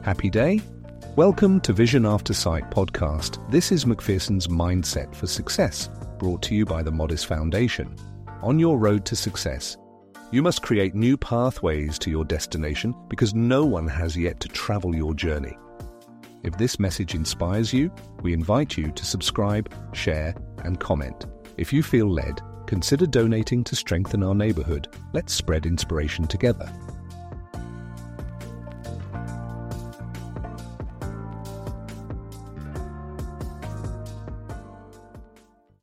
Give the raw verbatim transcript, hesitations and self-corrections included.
Happy day? Welcome to Vision After Sight podcast. This is Macpherson's Mindset for Success, brought to you by the Modest Foundation. On your road to success, you must create new pathways to your destination because no one has yet to travel your journey. If this message inspires you, we invite you to subscribe, share, and comment. If you feel led, consider donating to strengthen our neighborhood. Let's spread inspiration together.